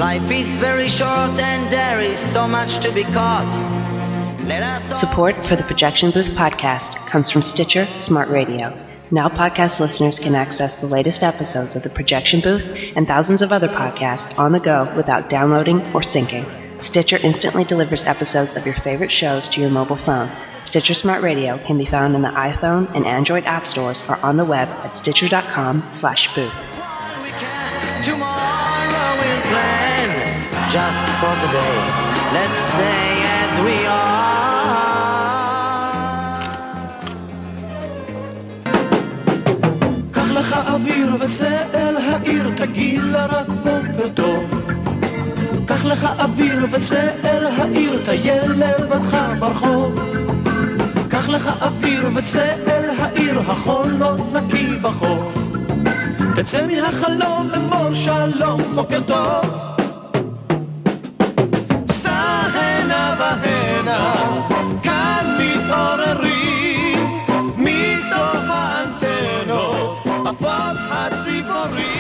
Life is very short and there is so much to be caught. Support for the Projection Booth podcast comes from Stitcher Smart Radio. Now podcast listeners can access the latest episodes of the Projection Booth and thousands of other podcasts on the go without downloading or syncing. Stitcher instantly delivers episodes of your favorite shows to your mobile phone. Stitcher Smart Radio can be found in the iPhone and Android app stores or on the web at stitcher.com/booth. Tomorrow we'll plan just for the day. Let's stay as we are. קח לך אוויר וצא אל העיר, תגיד לה רק בוקר טוב. קח לך אוויר וצא אל העיר, טייל לבדך ברחוב. קח לך אוויר וצא אל העיר, החול לא נקי בחוף. תצא מהחלום אמור שלום, בוקר טוב. סע הנה והנה, כאן מתעוררים, מתוך האנטנות, עפות הציפורים.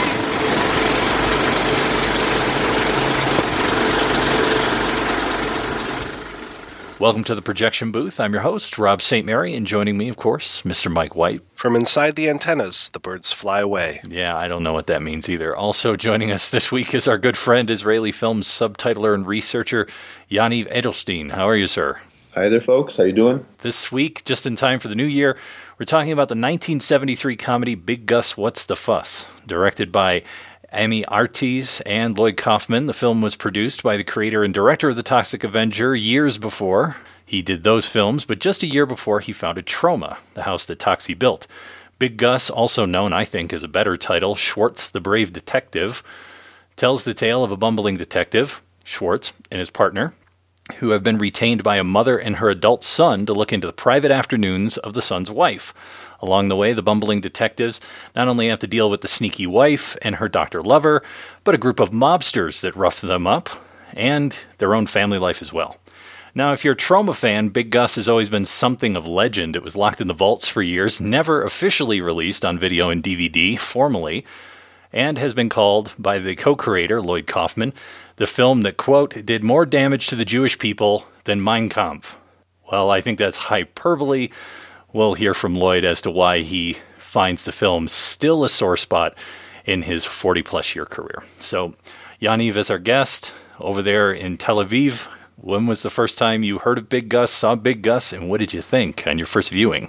Welcome to the Projection Booth. I'm your host, Rob St. Mary, and joining me, of course, Mr. Mike White. From inside the antennas, the birds fly away. Yeah, I don't know what that means either. Also joining us this week is our good friend, Israeli film subtitler and researcher, Yaniv Edelstein. How are you, sir? Hi there, folks. How you doing? This week, just in time for the new year, we're talking about the 1973 comedy Big Gus, What's the Fuss? Directed by Amy Artis and Lloyd Kaufman. The film was produced by the creator and director of The Toxic Avenger years before he did those films, but just a year before he founded Troma, the house that Toxie built. Big Gus, also known, I think, as a better title, Schwartz the Brave Detective, tells the tale of a bumbling detective, Schwartz, and his partner, who have been retained by a mother and her adult son to look into the private afternoons of the son's wife. Along the way, the bumbling detectives not only have to deal with the sneaky wife and her doctor lover, but a group of mobsters that rough them up, and their own family life as well. Now, if you're a Troma fan, Big Gus has always been something of legend. It was locked in the vaults for years, never officially released on video and DVD formally, and has been called by the co-creator, Lloyd Kaufman, the film that, quote, did more damage to the Jewish people than Mein Kampf. Well, I think that's hyperbole. We'll hear from Lloyd as to why he finds the film still a sore spot in his 40-plus year career. So, Yaniv is our guest over there in Tel Aviv. When was the first time you heard of Big Gus, saw Big Gus, and what did you think on your first viewing?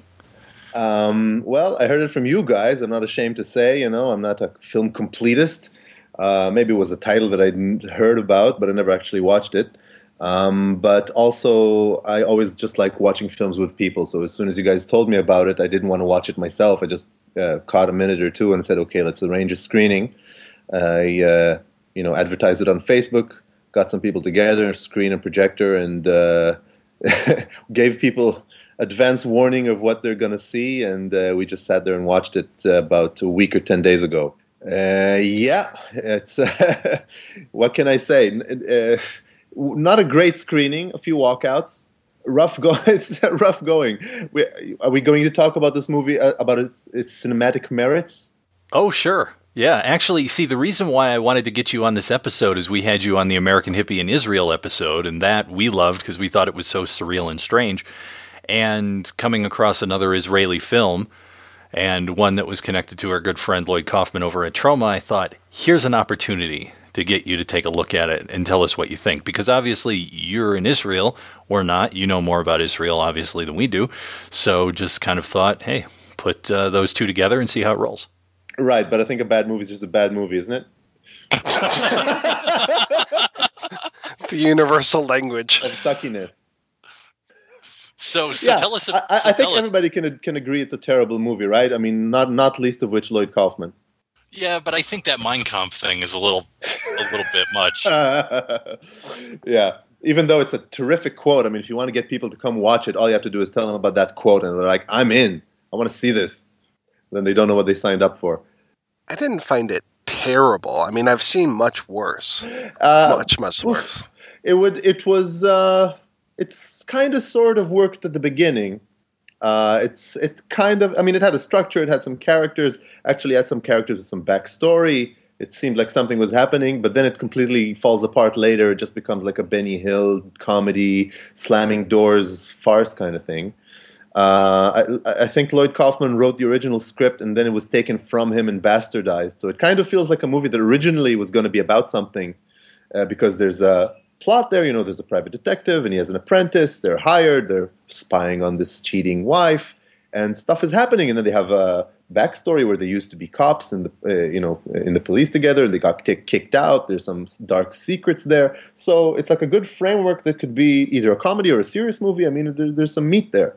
Well, I heard it from you guys. I'm not ashamed to say, I'm not a film completist. Maybe it was a title that I'd heard about, but I never actually watched it. But also, I always just like watching films with people. So as soon as you guys told me about it, I didn't want to watch it myself. I just caught a minute or two and said, okay, let's arrange a screening. I, advertised it on Facebook, got some people together, screen and projector, and gave people advance warning of what they're going to see. And we just sat there and watched it about a week or 10 days ago. It's what can I say? Not a great screening, a few walkouts. It's rough going. Are we going to talk about this movie, about its cinematic merits? Oh, sure. Yeah, actually, see, the reason why I wanted to get you on this episode is we had you on the American Hippie in Israel episode, and that we loved because we thought it was so surreal and strange. And coming across another Israeli film, and one that was connected to our good friend Lloyd Kaufman over at Troma, I thought, here's an opportunity to get you to take a look at it and tell us what you think. Because obviously you're in Israel, we're not. You know more about Israel, obviously, than we do. So just kind of thought, hey, put those two together and see how it rolls. Right, but I think a bad movie is just a bad movie, isn't it? The universal language of suckiness. So tell us. I think everybody can agree it's a terrible movie, right? I mean, not least of which Lloyd Kaufman. Yeah, but I think that Mein Kampf thing is a little bit much. Yeah, even though it's a terrific quote. I mean, if you want to get people to come watch it, all you have to do is tell them about that quote, and they're like, "I'm in. I want to see this." Then they don't know what they signed up for. I didn't find it terrible. I mean, I've seen much worse. Much worse. It's kind of sort of worked at the beginning. It had a structure, it had some characters, actually had some characters with some backstory, It seemed like something was happening, but then it completely falls apart later. It just becomes like a Benny Hill comedy, slamming doors, farce kind of thing. I think Lloyd Kaufman wrote the original script, and then it was taken from him and bastardized. So it kind of feels like a movie that originally was going to be about something, because there's a plot there. There's a private detective, and he has an apprentice. They're hired. They're spying on this cheating wife, and stuff is happening. And then they have a backstory where they used to be cops in the police together, and they got kicked out. There's some dark secrets there. So it's like a good framework that could be either a comedy or a serious movie. I mean, there's some meat there.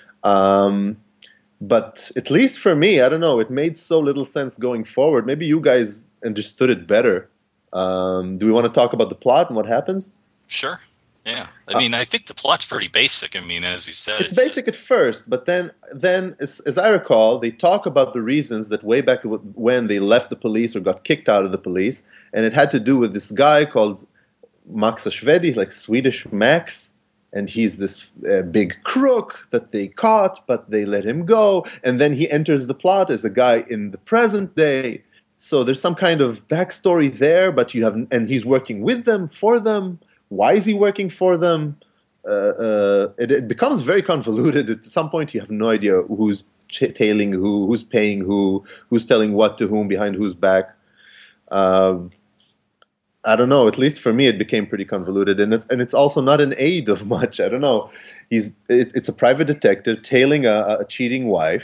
But at least for me, I don't know, it made so little sense going forward. Maybe you guys understood it better. Do we want to talk about the plot and what happens? Sure. Yeah. I mean, I think the plot's pretty basic. I mean, as we said, it's basic at first, but then as I recall, they talk about the reasons that way back when they left the police or got kicked out of the police, and it had to do with this guy called Max Ashvedi, like Swedish Max. And he's this big crook that they caught, but they let him go. And then he enters the plot as a guy in the present day. So there's some kind of backstory there, but and he's working with them, for them. Why is he working for them? It becomes very convoluted. At some point, you have no idea who's tailing who, who's paying who, who's telling what to whom, behind whose back. I don't know. At least for me, it became pretty convoluted, and it's also not an aid of much. I don't know. It's a private detective tailing a cheating wife,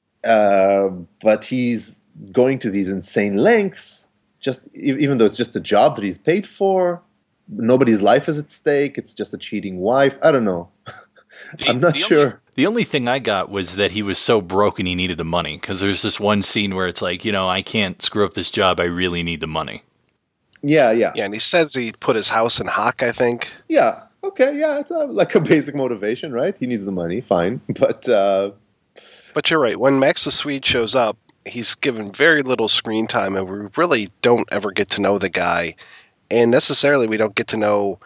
but he's going to these insane lengths. Just even though it's just a job that he's paid for, nobody's life is at stake. It's just a cheating wife. I don't know. I'm not sure. The only thing I got was that he was so broke and he needed the money, because there's this one scene where it's like, I can't screw up this job. I really need the money. Yeah, and he says he put his house in hock, I think. Yeah, okay, yeah, it's like a basic motivation, right? He needs the money, fine, but you're right. When Max the Swede shows up, he's given very little screen time, and we really don't ever get to know the guy, and necessarily we don't get to know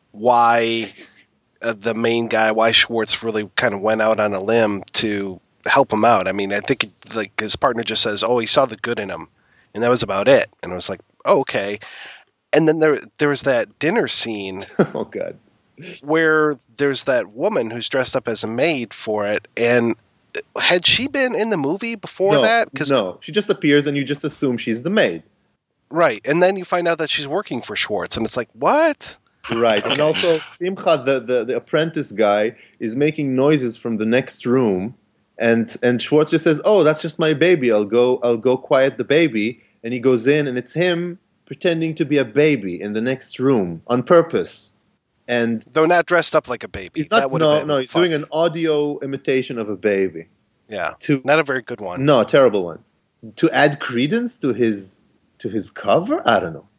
why the main guy, why Schwartz really kind of went out on a limb to help him out. I mean, I think like his partner just says, "Oh, he saw the good in him," and that was about it. And I was like, oh, okay. And then there was that dinner scene. Oh, God. Where there's that woman who's dressed up as a maid for it. And had she been in the movie before that? No, she just appears and you just assume she's the maid. Right. And then you find out that she's working for Schwartz. And it's like, what? Right. And also Simcha, the apprentice guy, is making noises from the next room. And Schwartz just says, oh, that's just my baby. I'll go quiet the baby. And he goes in, and it's him pretending to be a baby in the next room on purpose. And though not dressed up like a baby. He's not, he's doing an audio imitation of a baby. Yeah, not a very good one. No, a terrible one. To add credence to his cover? I don't know.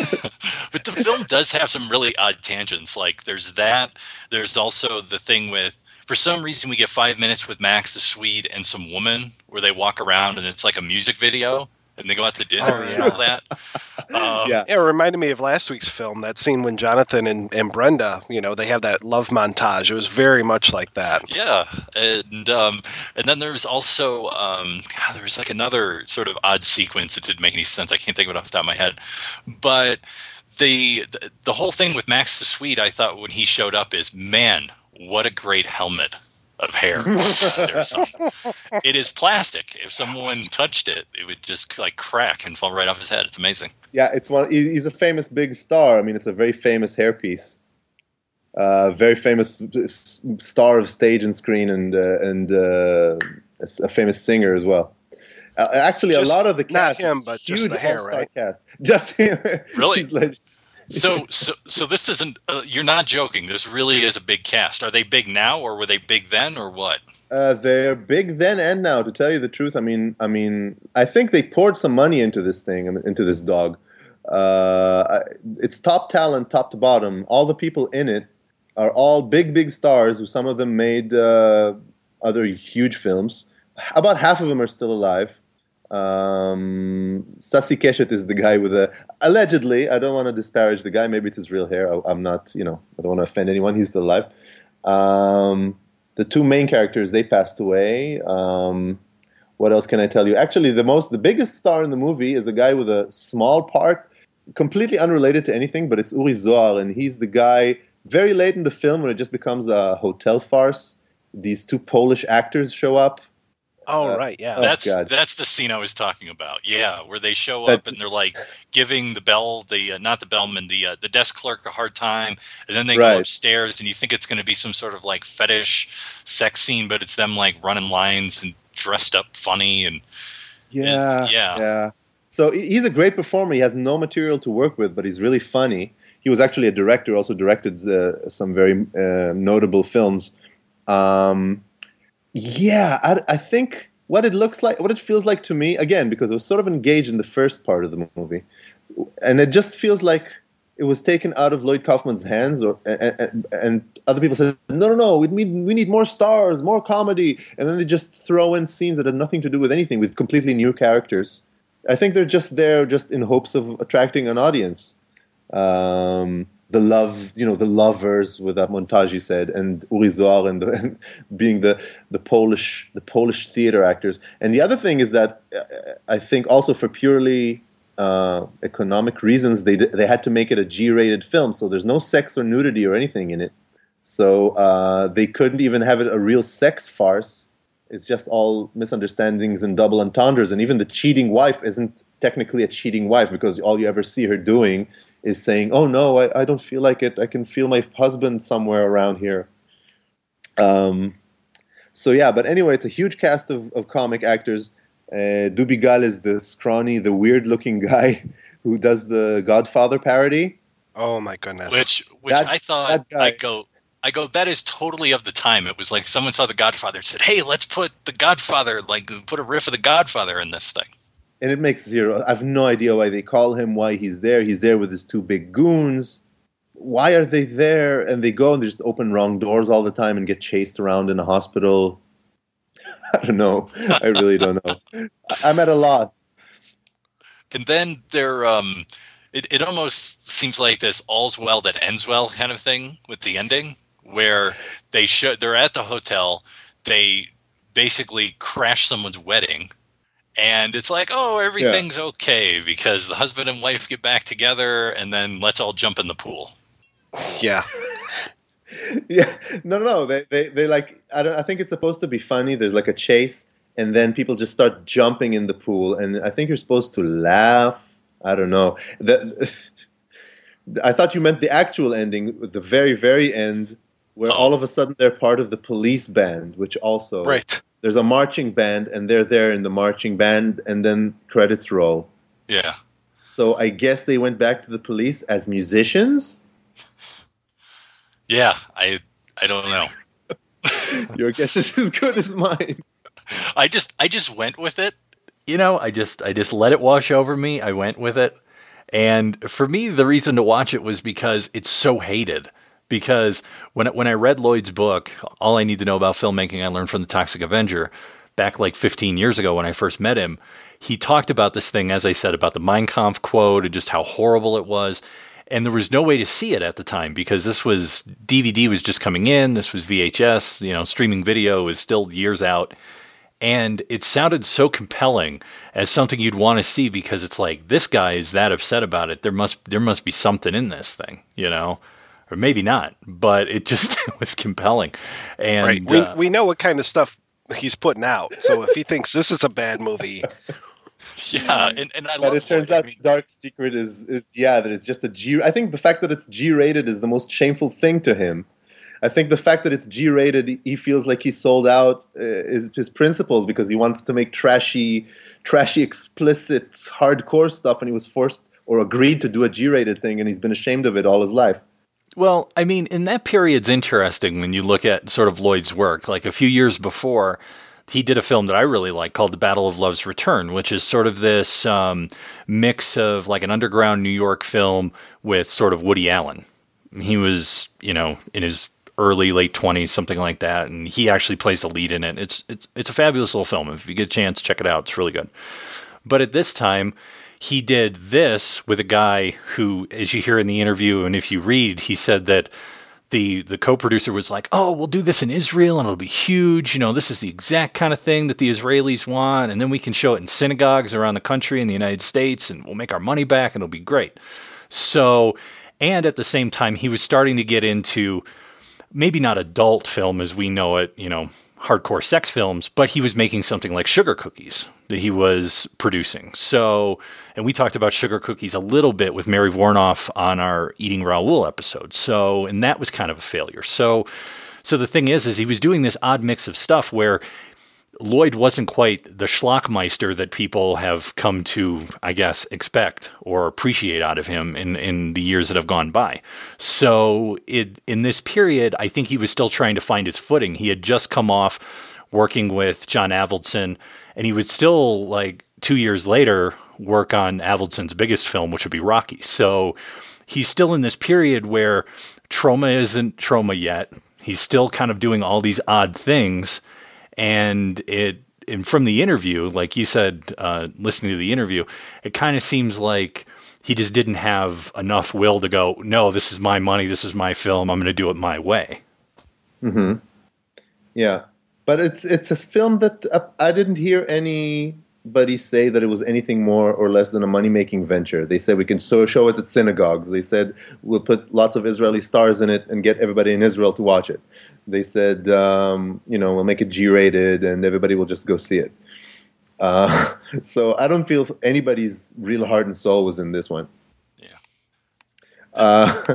But the film does have some really odd tangents. Like there's that. There's also the thing with, for some reason, we get 5 minutes with Max the Swede and some woman where they walk around and it's like a music video. And they go out to dinner and all that. It reminded me of last week's film, that scene when Jonathan and Brenda, they have that love montage. It was very much like that. Yeah. And then there was also, there was like another sort of odd sequence that didn't make any sense. I can't think of it off the top of my head. But the whole thing with Max the Swede, I thought when he showed up is, man, what a great helmet of hair. It is plastic. If someone touched it, it would just like crack and fall right off his head. It's amazing. Yeah, he's a famous big star. I mean, it's a very famous hairpiece. Very famous star of stage and screen, and a famous singer as well. Actually, a lot of the cast, not him, but just the hair, right? Cast. Just him. Really? So this isn't. You're not joking. This really is a big cast. Are they big now, or were they big then, or what? They're big then and now. To tell you the truth, I mean, I think they poured some money into this thing, into this dog. It's top talent, top to bottom. All the people in it are all big stars. Who some of them made other huge films. About half of them are still alive. Sassi Keshet is the guy with allegedly, I don't want to disparage the guy, maybe it's his real hair, I'm not, I don't want to offend anyone, he's still alive. The two main characters, they passed away. What else can I tell you? Actually, the biggest star in the movie is a guy with a small part, completely unrelated to anything, but it's Uri Zohar, and he's the guy very late in the film when it just becomes a hotel farce. These two Polish actors show up. Oh, right, yeah. That's the scene I was talking about. Yeah, where they show up and they're like giving not the bellman, the desk clerk a hard time, and then they go upstairs and you think it's going to be some sort of like fetish sex scene, but it's them like running lines and dressed up funny and yeah. So he's a great performer. He has no material to work with, but he's really funny. He was actually a director, also directed some very notable films. I think what it feels like to me, again, because I was sort of engaged in the first part of the movie, and it just feels like it was taken out of Lloyd Kaufman's hands, and other people said, no, we need more stars, more comedy, and then they just throw in scenes that had nothing to do with anything, with completely new characters. I think they're just there just in hopes of attracting an audience. The lovers with that montage you said, and Uri Zohar and being the Polish theater actors. And the other thing is that I think also for purely economic reasons, they had to make it a G-rated film, so there's no sex or nudity or anything in it. So they couldn't even have it a real sex farce. It's just all misunderstandings and double entendres, and even the cheating wife isn't technically a cheating wife because all you ever see her doing is saying, "Oh no, I don't feel like it. I can feel my husband somewhere around here." But anyway, it's a huge cast of comic actors. Dubigal is the scrawny, the weird-looking guy who does the Godfather parody. Oh my goodness! Which I thought I go, that is totally of the time. It was like someone saw The Godfather and said, "Hey, let's put The Godfather, put a riff of The Godfather in this thing." And it makes zero. I have no idea why they call him, why he's there. He's there with his two big goons. Why are they there? And they go and they just open wrong doors all the time and get chased around in a hospital. I don't know. I really don't know. I'm at a loss. And then they're it almost seems like this all's well that ends well kind of thing with the ending, where they're at the hotel, they basically crash someone's wedding. And it's like, oh, everything's okay because the husband and wife get back together, and then let's all jump in the pool. Yeah. Yeah. No. They like, I think it's supposed to be funny. There's like a chase, and then people just start jumping in the pool, and I think you're supposed to laugh. I don't know. I thought you meant the actual ending, the very, very end, where all of a sudden they're part of the police band, which also... Right. There's a marching band, and they're there in the marching band, and then credits roll. Yeah. So I guess they went back to the police as musicians? Yeah, I don't know. Your guess is as good as mine. I just went with it. I just let it wash over me. I went with it. And for me, the reason to watch it was because it's so hated. Because when I read Lloyd's book, All I Need to Know About Filmmaking, I learned from the Toxic Avenger, back like 15 years ago when I first met him, he talked about this thing, as I said, about the Mein Kampf quote and just how horrible it was. And there was no way to see it at the time because DVD was just coming in. This was VHS, streaming video is still years out. And it sounded so compelling as something you'd want to see because it's like, this guy is that upset about it. There must be something in this thing, Or maybe not, but it was compelling. And right. We know what kind of stuff he's putting out. So if he thinks this is a bad movie, yeah, and I love. But it turns out Dark Secret is that it's just a G. I think the fact that it's G-rated is the most shameful thing to him. I think the fact that it's G-rated, he feels like he sold out his principles because he wanted to make trashy, explicit, hardcore stuff, and he was forced or agreed to do a G-rated thing, and he's been ashamed of it all his life. Well, I mean, in that period's interesting when you look at sort of Lloyd's work. Like a few years before, he did a film that I really like called The Battle of Love's Return, which is sort of this mix of like an underground New York film with sort of Woody Allen. He was, in his late 20s, something like that, and he actually plays the lead in it. It's a fabulous little film. If you get a chance, check it out. It's really good. But at this time, he did this with a guy who, as you hear in the interview, and if you read, he said that the co-producer was like, oh, we'll do this in Israel and it'll be huge. This is the exact kind of thing that the Israelis want. And then we can show it in synagogues around the country in the United States and we'll make our money back and it'll be great. So, and at the same time, he was starting to get into maybe not adult film as we know it, hardcore sex films, but he was making something like Sugar Cookies that he was producing. So, and we talked about Sugar Cookies a little bit with Mary Vornoff on our Eating Raoul episode. So, and that was kind of a failure. So the thing is he was doing this odd mix of stuff where Lloyd wasn't quite the schlockmeister that people have come to, I guess, expect or appreciate out of him in the years that have gone by. So in this period, I think he was still trying to find his footing. He had just come off working with John Avildsen, and he would still, like 2 years later, work on Avildsen's biggest film, which would be Rocky. So he's still in this period where Troma isn't Troma yet. He's still kind of doing all these odd things. And from the interview, like you said, listening to the interview, it kind of seems like he just didn't have enough will to go, no, this is my money, this is my film, I'm going to do it my way. Mm-hmm. Yeah. But it's a film that I didn't hear anybody say that it was anything more or less than a money-making venture. They said we can show it at synagogues. They said we'll put lots of Israeli stars in it and get everybody in Israel to watch it. They said, we'll make it G-rated and everybody will just go see it. So I don't feel anybody's real heart and soul was in this one. Yeah.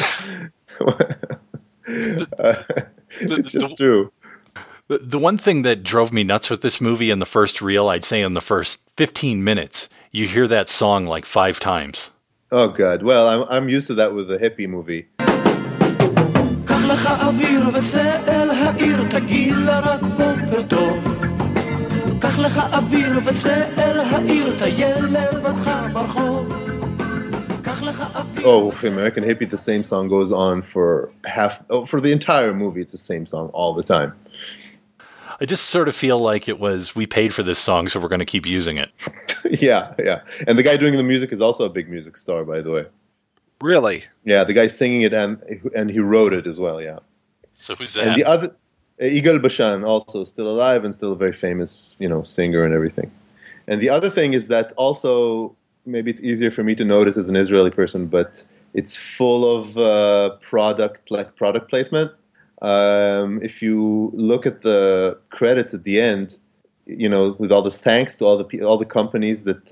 It's just true. The one thing that drove me nuts with this movie in the first reel, I'd say in the first 15 minutes, you hear that song like 5 times. Oh, God. Well, I'm used to that with the hippie movie. קח לך אוויר וצא אל העיר, תגיד לה רק בוקר טוב. קח לך אוויר וצא אל העיר, טייל לבדך ברחוב. קח לך אוויר. Oh, American Hippie, the same song goes on for the entire movie. It's the same song all the time. I just sort of feel like it was, we paid for this song, so we're going to keep using it. Yeah. And the guy doing the music is also a big music star, by the way. Really? Yeah, the guy singing it and he wrote it as well, yeah. So who's that? And the other, Yigal Bashan, also still alive and still a very famous, singer and everything. And the other thing is that also, maybe it's easier for me to notice as an Israeli person, but it's full of product placement. If you look at the credits at the end, with all this thanks to all the companies that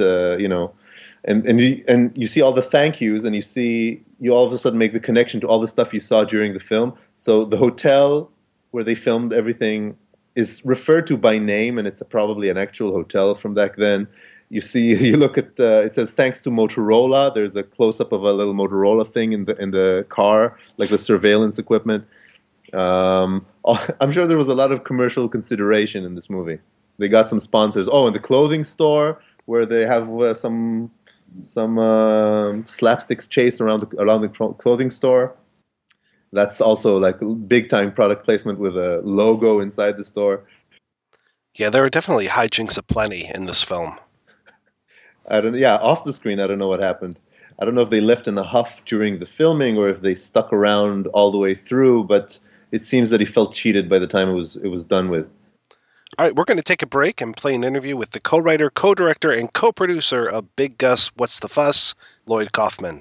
and you see all the thank yous, and you all of a sudden make the connection to all the stuff you saw during the film. So the hotel where they filmed everything is referred to by name, and it's probably an actual hotel from back then. You look at it says thanks to Motorola. There's a close up of a little Motorola thing in the car, like the surveillance equipment. I'm sure there was a lot of commercial consideration in this movie. They got some sponsors. Oh, and the clothing store where they have some slapsticks chase around the clothing store. That's also like big time product placement with a logo inside the store. Yeah, there are definitely hijinks aplenty in this film. Off the screen, I don't know what happened. I don't know if they left in a huff during the filming or if they stuck around all the way through, but it seems that he felt cheated by the time it was done with. All right, we're going to take a break and play an interview with the co-writer, co-director, and co-producer of Big Gus, What's the Fuss, Lloyd Kaufman.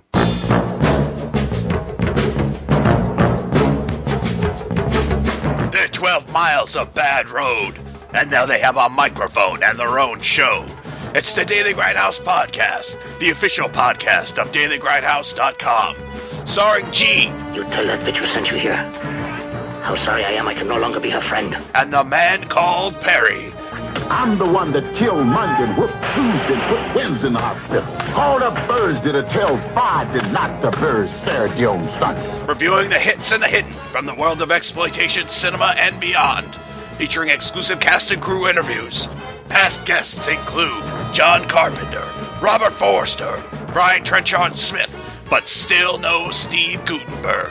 They're 12 miles of bad road, and now they have a microphone and their own show. It's the Daily Grindhouse Podcast, the official podcast of DailyGrindhouse.com. Starring G. You tell that bitch who sent you here how sorry I am I can no longer be her friend. And the man called Perry. I'm the one that killed Monday and whooped Tuesday and put Wednesday in the hospital. All the birds did a tell five did not the birds Saturday on Sunday. Reviewing the hits and the hidden from the world of exploitation cinema and beyond. Featuring exclusive cast and crew interviews. Past guests include John Carpenter, Robert Forster, Brian Trenchard Smith, but still no Steve Guttenberg.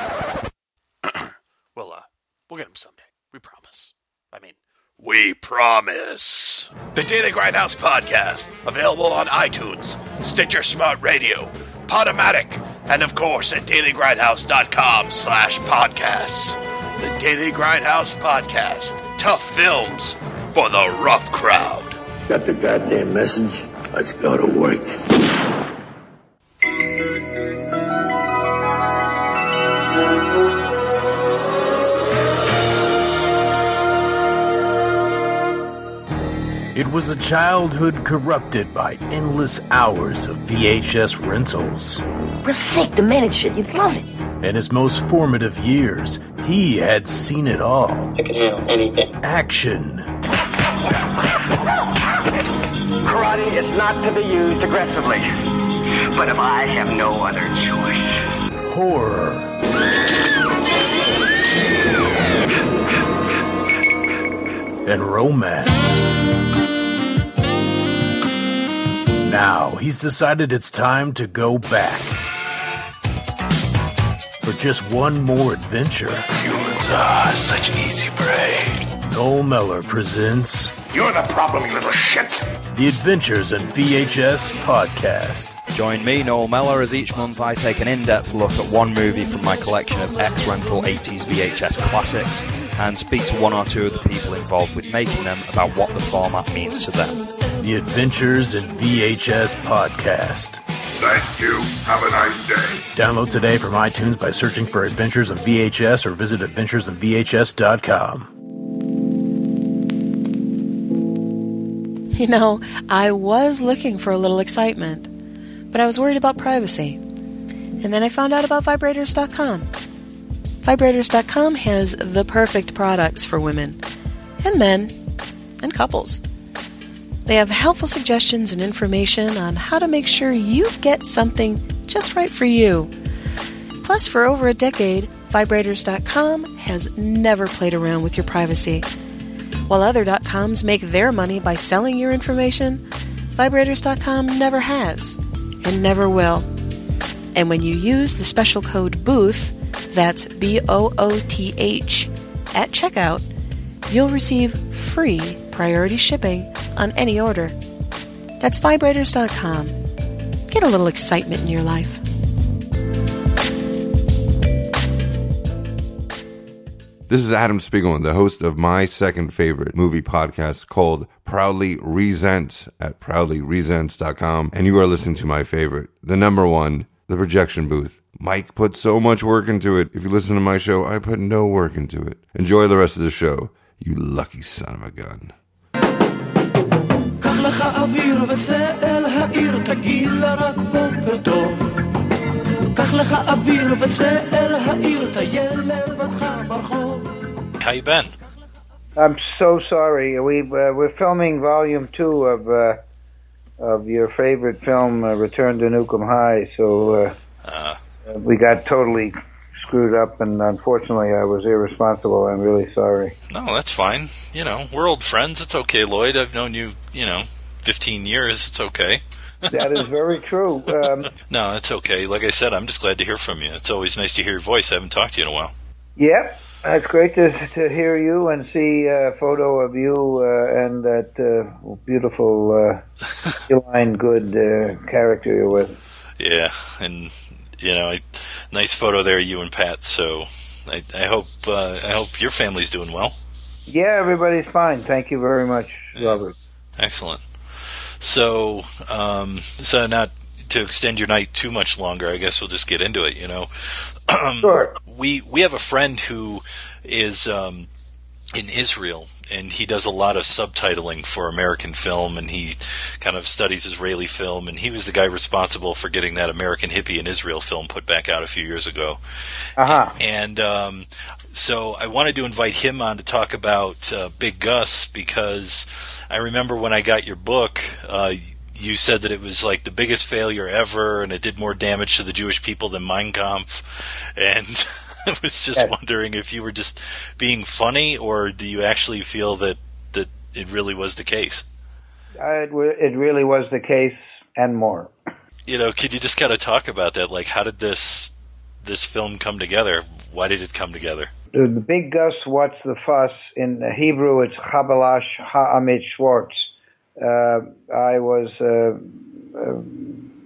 We'll get him someday. We promise. We promise. The Daily Grindhouse Podcast, available on iTunes, Stitcher Smart Radio, Podomatic, And of course at dailygrindhouse.com/podcasts. The Daily Grindhouse Podcast. Tough films for the rough crowd. Got the goddamn message? Let's go to work. It was a childhood corrupted by endless hours of VHS rentals. We're sick, demented shit. You'd love it. In his most formative years, he had seen it all. I can handle anything. Action. Karate is not to be used aggressively. But if I have no other choice. Horror. And romance. Now, he's decided it's time to go back. For just one more adventure. Humans are such easy prey. Noel Mellor presents... You're the problem, you little shit! The Adventures in VHS Podcast. Join me, Noel Mellor, as each month I take an in-depth look at one movie from my collection of ex-rental 80s VHS classics and speak to one or two of the people involved with making them about what the format means to them. The Adventures in VHS Podcast. Thank you. Have a nice day. Download today from iTunes by searching for Adventures in VHS or visit adventuresinvhs.com. You know, I was looking for a little excitement, but I was worried about privacy. And then I found out about Vibrators.com. Vibrators.com has the perfect products for women, and men, and couples. They have helpful suggestions and information on how to make sure you get something just right for you. Plus, for over a decade, Vibrators.com has never played around with your privacy. While other .coms make their money by selling your information, Vibrators.com never has, and never will. And when you use the special code BOOTH, that's BOOTH, at checkout, you'll receive free priority shipping on any order. That's Vibrators.com. Get a little excitement in your life. This is Adam Spiegelman, the host of my second favorite movie podcast called Proudly Resent at proudlyresents.com. And you are listening to my favorite, the number one, The Projection Booth. Mike put so much work into it. If you listen to my show, I put no work into it. Enjoy the rest of the show, you lucky son of a gun. קח לך אוויר וצא אל העיר, תגיד לה רק בוקר טוב. קח לך אוויר וצא אל העיר, טייל לבדך ברחוב. How you been? I'm so sorry. We're filming volume 2 of your favorite film, Return to Nukem High. So we got totally screwed up, and unfortunately, I was irresponsible. I'm really sorry. No, that's fine. You know, we're old friends. It's okay, Lloyd. I've known you, 15 years. It's okay. That is very true. No, it's okay. Like I said, I'm just glad to hear from you. It's always nice to hear your voice. I haven't talked to you in a while. Yep. It's great to hear you and see a photo of you and that beautiful, feline good character you're with. Yeah, and nice photo there, you and Pat. So I hope your family's doing well. Yeah, everybody's fine. Thank you very much, Robert. Excellent. So not to extend your night too much longer, I guess we'll just get into it. Sure. We have a friend who is in Israel, and he does a lot of subtitling for American film, and he kind of studies Israeli film, and he was the guy responsible for getting that American Hippie in Israel film put back out a few years ago. Uh-huh. And so I wanted to invite him on to talk about Big Gus, because I remember when I got your book, you said that it was like the biggest failure ever, and it did more damage to the Jewish people than Mein Kampf. And I was just wondering if you were just being funny, or do you actually feel that it really was the case? It really was the case, and more. Could you just kind of talk about that? Like, how did this film come together? Why did it come together? The Big Gus, What's the Fuss? In Hebrew, it's Chabalash Ha'amit Schwartz. I was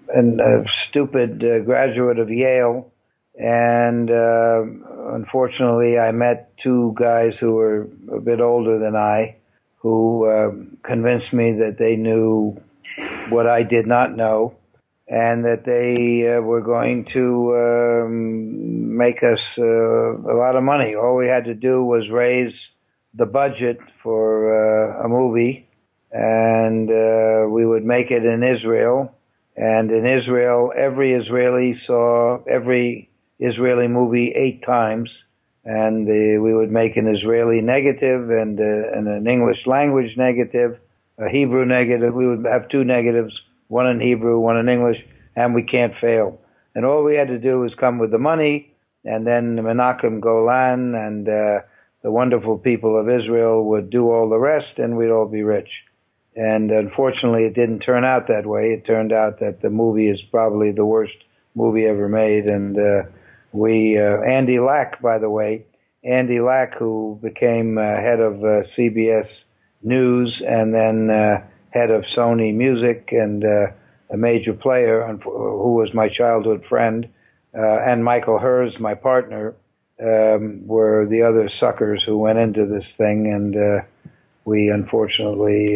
a stupid graduate of Yale, and unfortunately I met two guys who were a bit older than I, who convinced me that they knew what I did not know, and that they were going to make us a lot of money. All we had to do was raise the budget for a movie, and we would make it in Israel. And in Israel, every Israeli saw every Israeli movie 8 times, and we would make an Israeli negative and an English language negative, a Hebrew negative. We would have 2 negatives, one in Hebrew, one in English, and we can't fail. And all we had to do was come with the money, and then Menachem Golan and the wonderful people of Israel would do all the rest, and we'd all be rich. And unfortunately, it didn't turn out that way. It turned out that the movie is probably the worst movie ever made. And Andy Lack, by the way, Andy Lack, who became head of CBS News and then head of Sony Music and a major player, who was my childhood friend, and Michael Herz, my partner, were the other suckers who went into this thing, and we unfortunately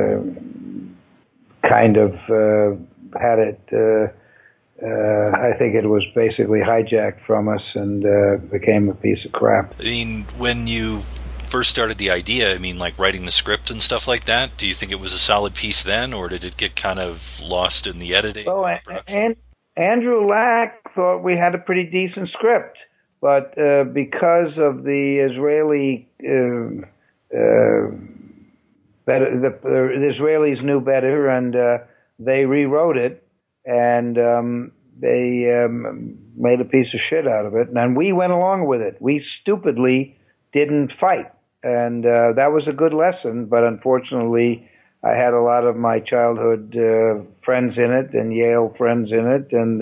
kind of had it, I think it was basically hijacked from us and became a piece of crap. I mean, when you first started the idea, I mean, like writing the script and stuff like that, do you think it was a solid piece then, or did it get kind of lost in the editing? Well, and Andrew Lack thought we had a pretty decent script, but because of the Israeli the Israelis knew better, and they rewrote it, and they made a piece of shit out of it, and we went along with it. We stupidly didn't fight, and that was a good lesson, but unfortunately I had a lot of my childhood friends in it, and Yale friends in it, and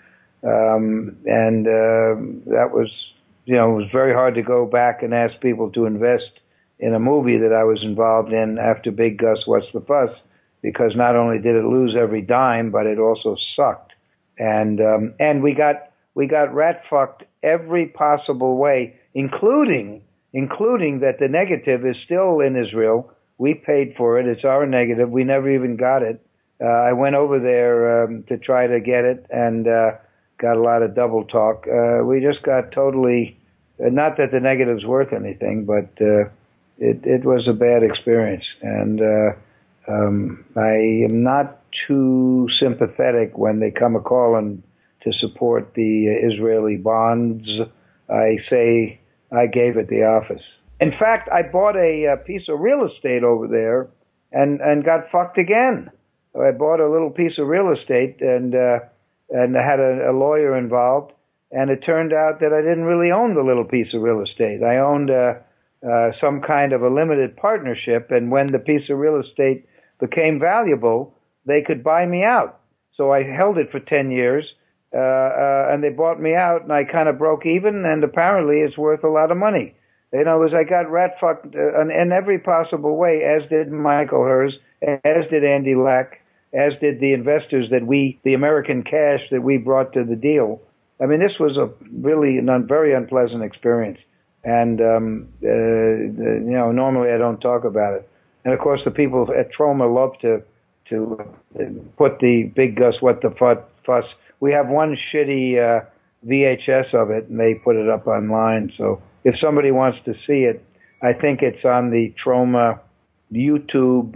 that was, it was very hard to go back and ask people to invest in a movie that I was involved in after Big Gus, What's the Fuss? Because not only did it lose every dime, but it also sucked. And we got rat fucked every possible way, including that the negative is still in Israel. We paid for it. It's our negative. We never even got it. I went over there to try to get it, and got a lot of double talk. We just got totally, not that the negative's worth anything, but it was a bad experience, and I am not too sympathetic when they come a-calling to support the Israeli bonds. I say I gave it the office. In fact, I bought a piece of real estate over there and got fucked again. I bought a little piece of real estate and had a lawyer involved, and it turned out that I didn't really own the little piece of real estate. I owned some kind of a limited partnership, and when the piece of real estate became valuable, they could buy me out. So I held it for 10 years, and they bought me out, and I kind of broke even, and apparently it's worth a lot of money. As I got rat-fucked in every possible way, as did Michael Herz, as did Andy Lack, as did the investors the American cash that we brought to the deal. I mean, this was a really very unpleasant experience. And, normally I don't talk about it. And of course the people at Troma love to put the Big Gus What the Fuss. We have one shitty VHS of it, and they put it up online. So if somebody wants to see it, I think it's on the Troma YouTube,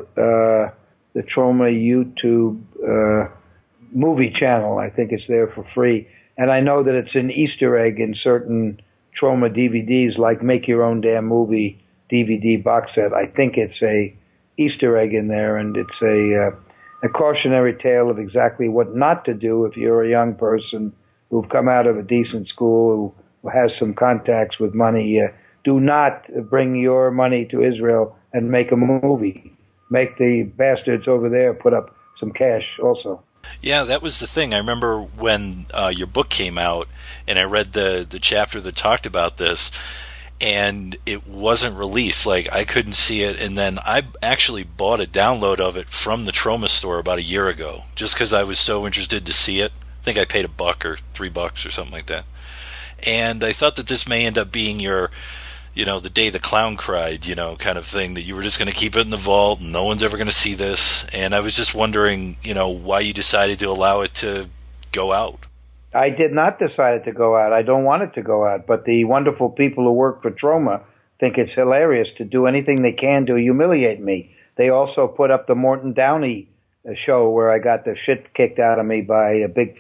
movie channel. I think it's there for free. And I know that it's an Easter egg in certain Troma DVDs, like Make Your Own Damn Movie DVD box set. I think it's a Easter egg in there, and it's a cautionary tale of exactly what not to do if you're a young person who've come out of a decent school, who has some contacts with money. Do not bring your money to Israel and make a movie. Make the bastards over there put up some cash also. Yeah, that was the thing. I remember when your book came out, and I read the chapter that talked about this, and it wasn't released. Like, I couldn't see it, and then I actually bought a download of it from the Troma store about a year ago, just because I was so interested to see it. I think I paid $1 or $3 or something like that. And I thought that this may end up being your, the day the clown cried, kind of thing, that you were just going to keep it in the vault and no one's ever going to see this. And I was just wondering, why you decided to allow it to go out. I did not decide to go out. I don't want it to go out. But the wonderful people who work for Troma think it's hilarious to do anything they can to humiliate me. They also put up the Morton Downey show where I got the shit kicked out of me by a big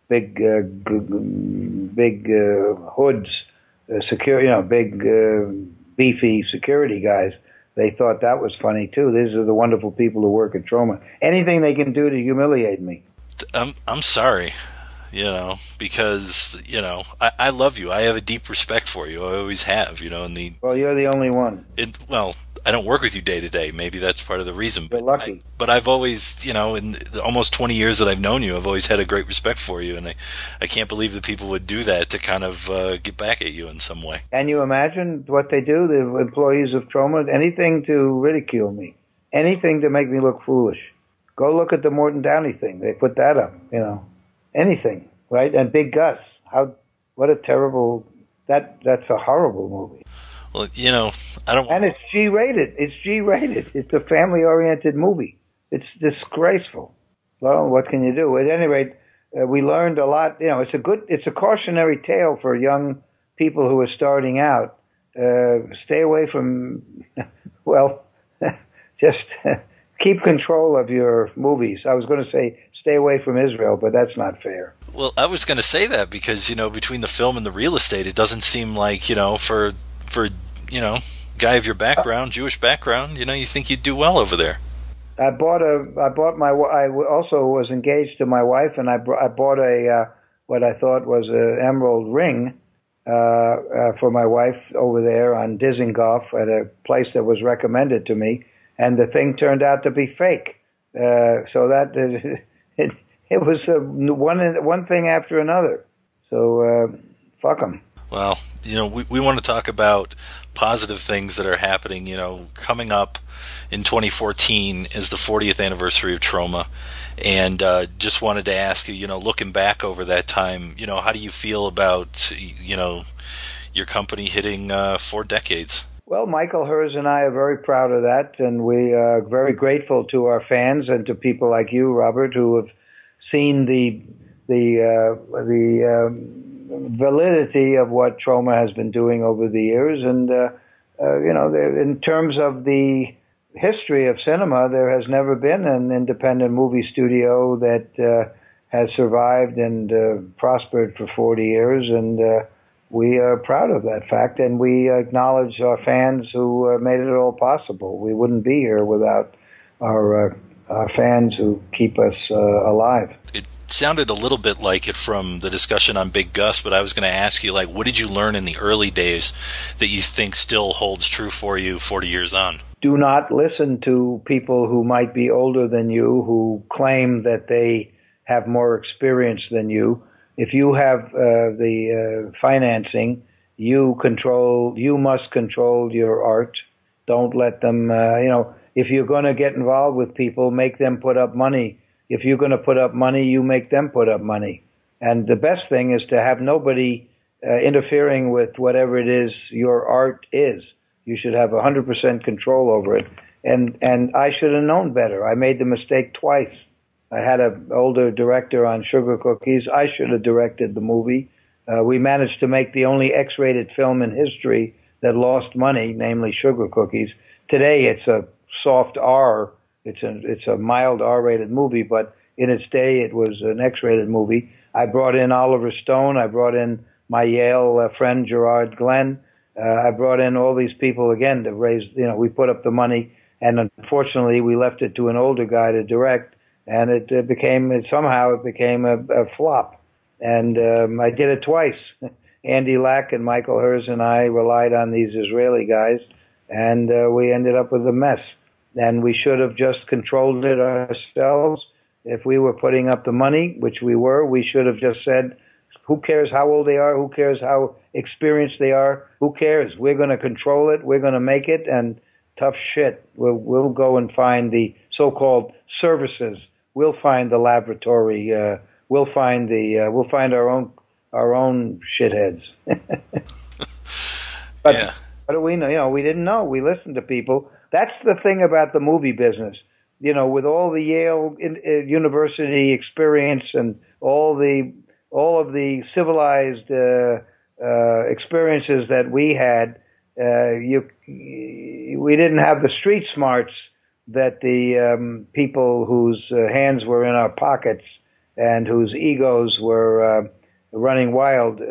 hoods, beefy security guys. They thought that was funny too. These are the wonderful people who work at Troma. Anything they can do to humiliate me. I'm sorry. Because, I love you. I have a deep respect for you. I always have, Well, you're the only one. I don't work with you day to day. Maybe that's part of the reason. You're lucky. But I've always, in the almost 20 years that I've known you, I've always had a great respect for you. And I can't believe that people would do that to kind of get back at you in some way. Can you imagine what they do, the employees of Troma? Anything to ridicule me. Anything to make me look foolish. Go look at the Morton Downey thing. They put that up, Anything, right? And Big Gus. What a terrible, that's a horrible movie. Well, I don't... And it's G-rated. It's a family-oriented movie. It's disgraceful. Well, what can you do? At any rate, we learned a lot. It's a cautionary tale for young people who are starting out. Stay away from, just keep control of your movies. I was going to say stay away from Israel, but that's not fair. Well, I was going to say that because, between the film and the real estate, it doesn't seem like, for guy of your background, Jewish background, you think you'd do well over there. I also was engaged to my wife, and I bought what I thought was an emerald ring for my wife over there on Dizengoff at a place that was recommended to me, and the thing turned out to be fake. So that it was one thing after another. So fuck them. Well, we want to talk about positive things that are happening. Coming up in 2014 is the 40th anniversary of Troma, and just wanted to ask you, looking back over that time, how do you feel about, your company hitting 4 decades? Well, Michael Herz and I are very proud of that, and we are very grateful to our fans and to people like you, Robert, who have seen the validity of what Troma has been doing over the years. And, in terms of the history of cinema, there has never been an independent movie studio that has survived and prospered for 40 years. And we are proud of that fact. And we acknowledge our fans who made it all possible. We wouldn't be here without our fans who keep us alive. It sounded a little bit like it from the discussion on Big Gus, but I was going to ask you, what did you learn in the early days that you think still holds true for you 40 years on? Do not listen to people who might be older than you, who claim that they have more experience than you. If you have the financing, you must control your art. Don't let them, if you're going to get involved with people, make them put up money. If you're going to put up money, you make them put up money. And the best thing is to have nobody interfering with whatever it is your art is. You should have 100% control over it. And I should have known better. I made the mistake twice. I had an older director on Sugar Cookies. I should have directed the movie. We managed to make the only X-rated film in history that lost money, namely Sugar Cookies. Today it's a soft R. It's a mild R-rated movie, but in its day it was an X-rated movie. I brought in Oliver Stone. I brought in my Yale friend Gerard Glenn. I brought in all these people again to raise. We put up the money, and unfortunately we left it to an older guy to direct, and it became a flop. And I did it twice. Andy Lack and Michael Herz and I relied on these Israeli guys, and we ended up with a mess. And we should have just controlled it ourselves. If we were putting up the money, which we were, we should have just said, Who cares how old they are? Who cares how experienced they are? Who cares? We're going to control it. We're going to make it. And tough shit. We'll go and find the so-called services. We'll find the laboratory. We'll find our own shitheads. But yeah. What do we know? You know, we didn't know. We listened to people. That's the thing about the movie business. You know, with all the Yale University experience and all of the civilized experiences that we had, we didn't have the street smarts that the people whose hands were in our pockets and whose egos were running wild.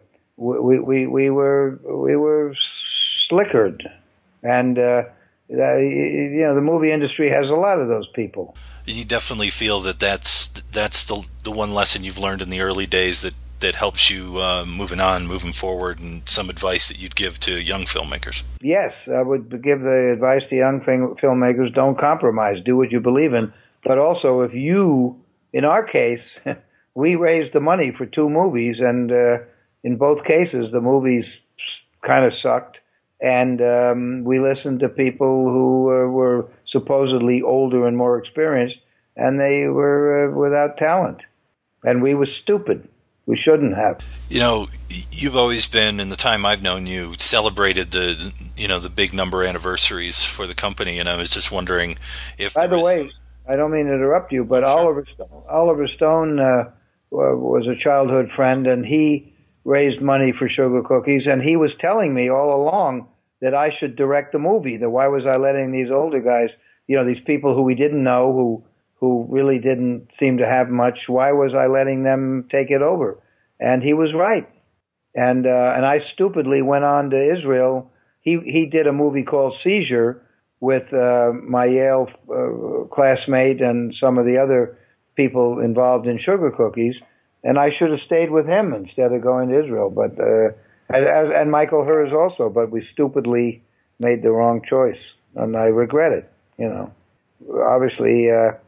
We were slickered, and you know, the movie industry has a lot of those people. You definitely feel that's the one lesson you've learned in the early days that helps you moving forward, and some advice that you'd give to young filmmakers. Yes, I would give the advice to young filmmakers: don't compromise, do what you believe in. But also, if you, in our case, we raised the money for 2 movies, and in both cases, the movies kind of sucked. And we listened to people who were supposedly older and more experienced, and they were without talent. And we were stupid. We shouldn't have. You know, you've always been, in the time I've known you, celebrated the big number anniversaries for the company, and I was just wondering if... By the way, I don't mean to interrupt you, but sure. Oliver Stone was a childhood friend, and he raised money for Sugar Cookies, and he was telling me all along that I should direct the movie. That why was I letting these older guys, you know, these people who we didn't know, who really didn't seem to have much, why was I letting them take it over? And he was right. And I stupidly went on to Israel. He did a movie called Seizure with my Yale classmate and some of the other people involved in Sugar Cookies, and I should have stayed with him instead of going to Israel. But and Michael Hers also, but we stupidly made the wrong choice, and I regret it. You know, obviously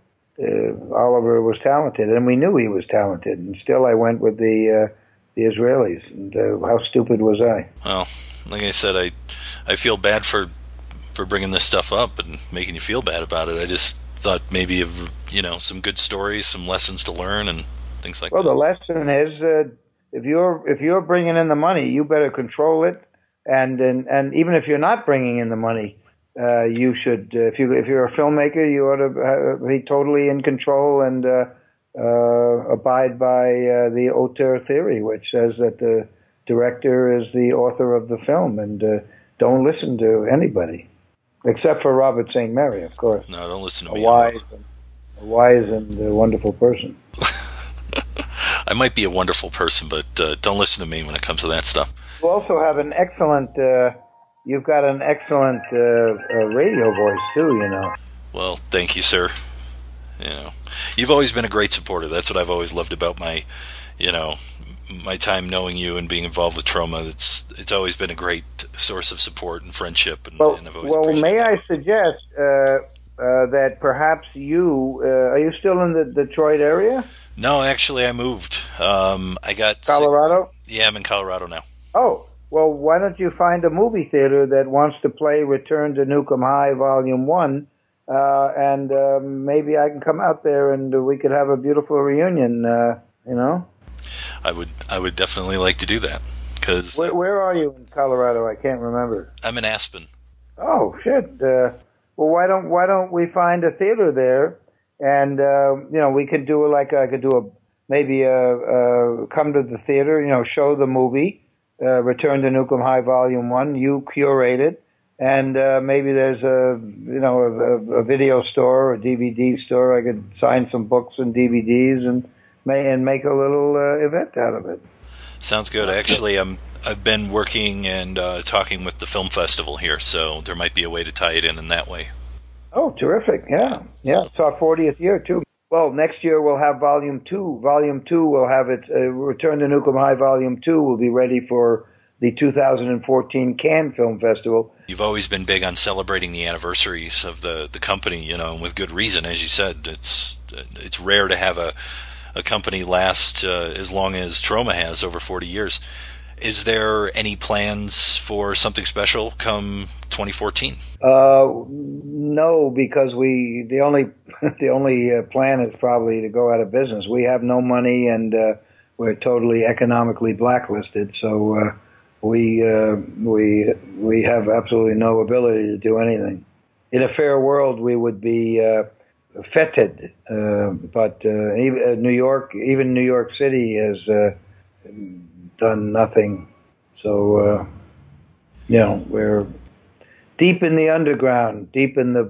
Oliver was talented, and we knew he was talented, and still I went with the Israelis. And how stupid was I? Well, like I said, I feel bad for bringing this stuff up and making you feel bad about it. I just thought maybe of, you know, some good stories, some lessons to learn, and things like that. Well, the lesson is if you're bringing in the money, you better control it, and even if you're not bringing in the money, you should. If you're a filmmaker, you ought to be totally in control and abide by the auteur theory, which says that the director is the author of the film, and don't listen to anybody, except for Robert St. Mary, of course. No, don't listen to me. A wise and wonderful person. I might be a wonderful person, but don't listen to me when it comes to that stuff. You also have an excellent. You've got an excellent radio voice too. You know. Well, thank you, sir. You know, you've always been a great supporter. That's what I've always loved about my time knowing you and being involved with Trauma. It's always been a great source of support and friendship. And I've always may I suggest that perhaps you are you still in the Detroit area? No, actually, I moved. I got Colorado. Yeah, I'm in Colorado now. Oh, well, why don't you find a movie theater that wants to play Return to Nukem High Volume 1, and maybe I can come out there and we could have a beautiful reunion, you know? I would definitely like to do that. Cause where are you in Colorado? I can't remember. I'm in Aspen. Oh, shit. Well, why don't we find a theater there? And, you know, we could do I could do come to the theater, you know, show the movie, Return to Nukem High Volume 1, you curate it, and maybe there's a video store or a DVD store. I could sign some books and DVDs and make a little event out of it. Sounds good. Actually, I've been working and talking with the film festival here, so there might be a way to tie it in that way. Oh, terrific. Yeah. It's our 40th year, too. Well, next year we'll have Volume 2. Volume 2 will have its Return to Nukem High Volume 2 will be ready for the 2014 Cannes Film Festival. You've always been big on celebrating the anniversaries of the company, you know, and with good reason. As you said, it's rare to have a a company last as long as Troma has, over 40 years. Is there any plans for something special come 2014? No, because the only plan is probably to go out of business. We have no money, and we're totally economically blacklisted. So we have absolutely no ability to do anything. In a fair world, we would be feted, but even New York City has done nothing. So we're deep in the underground, deep into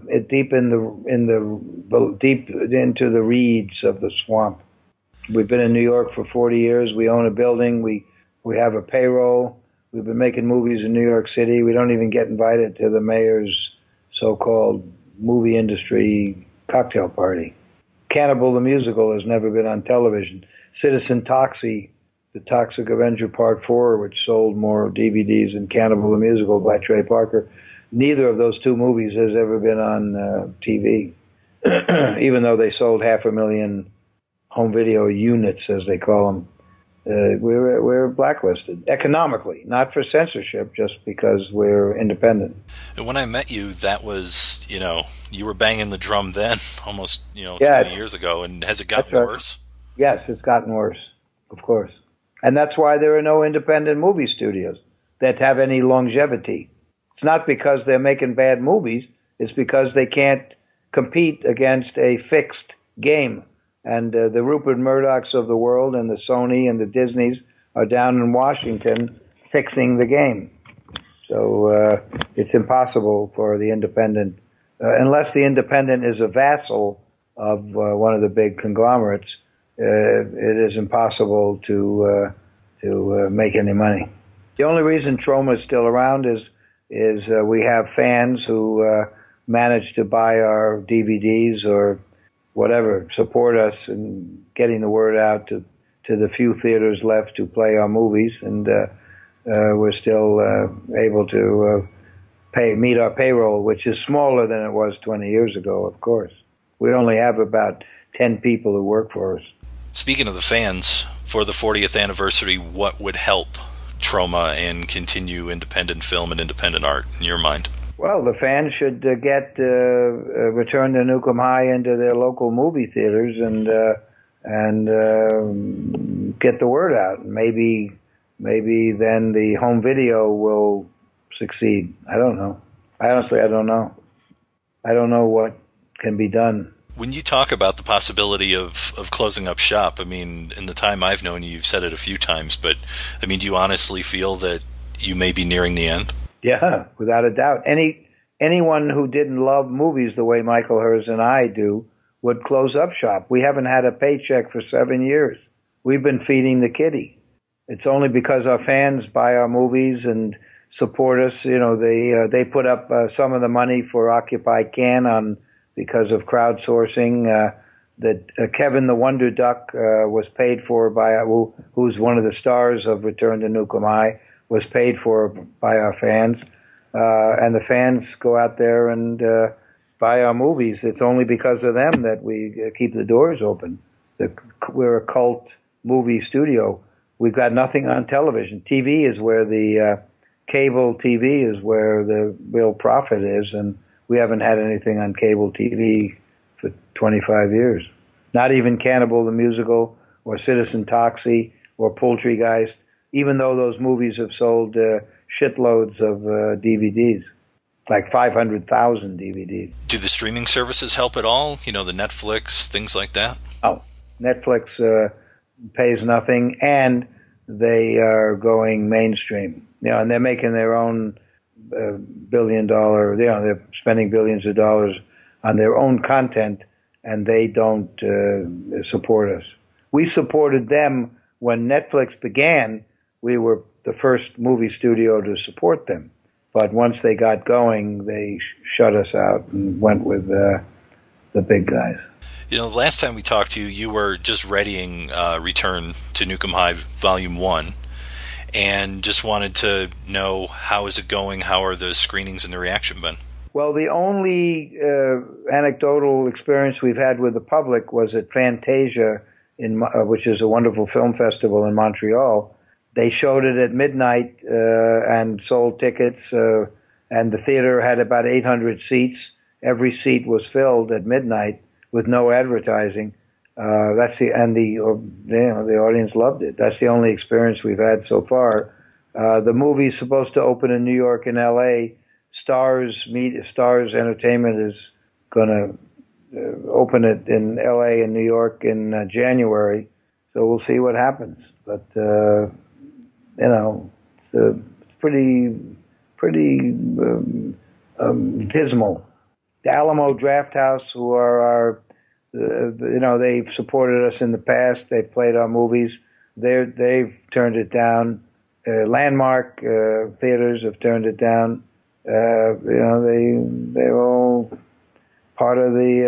the reeds of the swamp. We've been in New York for 40 years. We own a building. We have a payroll. We've been making movies in New York City. We don't even get invited to the mayor's so-called movie industry cocktail party. Cannibal the Musical has never been on television. Citizen Toxie, The Toxic Avenger Part 4, which sold more DVDs than Cannibal the Musical by Trey Parker, neither of those two movies has ever been on TV, even though they sold 500,000 home video units, as they call them. We're blacklisted economically, not for censorship, just because we're independent. And when I met you, that was, you were banging the drum then, almost, 20 years ago. And has it gotten worse? Yes, it's gotten worse, of course. And that's why there are no independent movie studios that have any longevity. It's not because they're making bad movies. It's because they can't compete against a fixed game. And the Rupert Murdochs of the world and the Sony and the Disneys are down in Washington fixing the game. So it's impossible for the independent, unless the independent is a vassal of one of the big conglomerates, it is impossible to make any money. The only reason Troma is still around is we have fans who manage to buy our DVDs or whatever, support us in getting the word out to the few theaters left to play our movies, and we're still able to meet our payroll, which is smaller than it was 20 years ago, of course. We only have about 10 people who work for us. Speaking of the fans, for the 40th anniversary, what would help Troma and continue independent film and independent art, in your mind? Well, the fans should get Return to Nukem High into their local movie theaters and get the word out. Maybe then the home video will succeed. I don't know. Honestly, I don't know. I don't know what can be done. When you talk about the possibility of closing up shop, I mean, in the time I've known you, you've said it a few times, but I mean, do you honestly feel that you may be nearing the end? Yeah, without a doubt. Anyone who didn't love movies the way Michael Herz and I do would close up shop. We haven't had a paycheck for 7 years. We've been feeding the kitty. It's only because our fans buy our movies and support us. They put up some of the money for Occupy Cannes because of crowdsourcing. That Kevin the Wonder Duck was paid for by who's one of the stars of Return to Nukem High, was paid for by our fans, and the fans go out there and buy our movies. It's only because of them that we keep the doors open. We're a cult movie studio. We've got nothing on television. TV is where cable TV is where the real profit is, and we haven't had anything on cable TV for 25 years. Not even Cannibal the Musical or Citizen Toxie or Poultrygeist, even though those movies have sold shitloads of DVDs, like 500,000 DVDs. Do the streaming services help at all? The Netflix, things like that? Oh, Netflix pays nothing, and they are going mainstream. And they're making their own billion-dollar, they're spending billions of dollars on their own content, and they don't support us. We supported them when Netflix began. We were the first movie studio to support them. But once they got going, they shut us out and went with the big guys. The last time we talked to you, you were just readying Return to Nukem High Volume 1, and just wanted to know, how is it going? How are the screenings and the reaction been? Well, the only anecdotal experience we've had with the public was at Fantasia which is a wonderful film festival in Montreal. They showed it at midnight and sold tickets, and the theater had about 800 seats. Every seat was filled at midnight with no advertising. The audience loved it. That's the only experience we've had so far. The movie's supposed to open in New York and L.A. Stars Entertainment is going to open it in L.A. and New York in January. So we'll see what happens. But it's pretty dismal. The Alamo Drafthouse, who are our, they've supported us in the past. They've played our movies. They've turned it down. Landmark theaters have turned it down. They're all part of the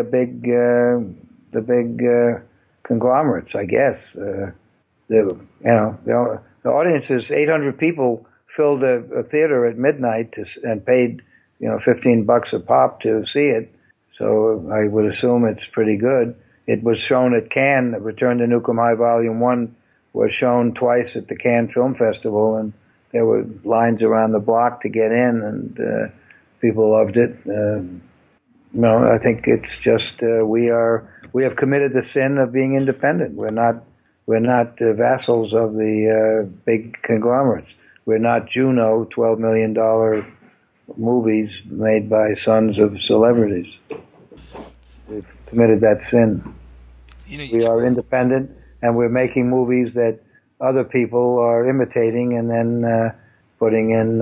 big conglomerates, I guess. The audience is 800 people filled a theater at midnight and paid $15 a pop to see it. So I would assume it's pretty good. It was shown at Cannes. Return to Nukem High Volume 1 was shown twice at the Cannes Film Festival, and there were lines around the block to get in, and people loved it. I think it's just we have committed the sin of being independent. We're not vassals of the big conglomerates. We're not Juno, $12 million movies made by sons of celebrities. We've committed that sin. We are independent, and we're making movies that other people are imitating and then putting in,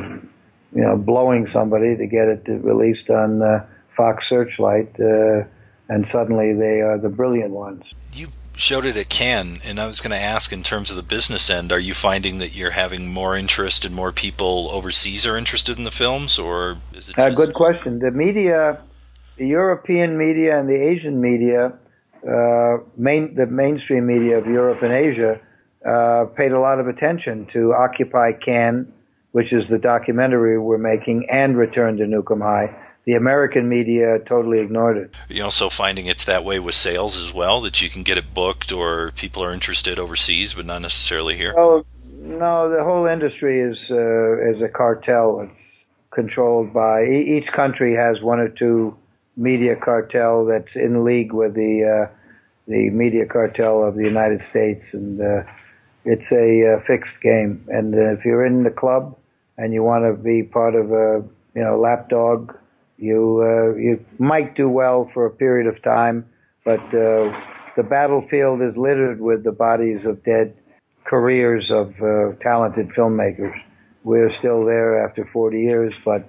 blowing somebody to get it released on Fox Searchlight, and suddenly they are the brilliant ones. You showed it at Cannes, and I was going to ask, in terms of the business end, are you finding that you're having more interest and more people overseas are interested in the films, or is it just... Good question. The media, the European media and the Asian media, the mainstream media of Europe and Asia, paid a lot of attention to Occupy Cannes, which is the documentary we're making, and Return to Nukem High. The American media totally ignored it. Are you also finding it's that way with sales as well, that you can get it booked or people are interested overseas but not necessarily here? Oh, no, the whole industry is a cartel. It's controlled by... Each country has one or two media cartel that's in league with the media cartel of the United States, and it's a fixed game. And if you're in the club and you want to be part of a lapdog, you might do well for a period of time, but the battlefield is littered with the bodies of dead careers of talented filmmakers. We're still there after 40 years, but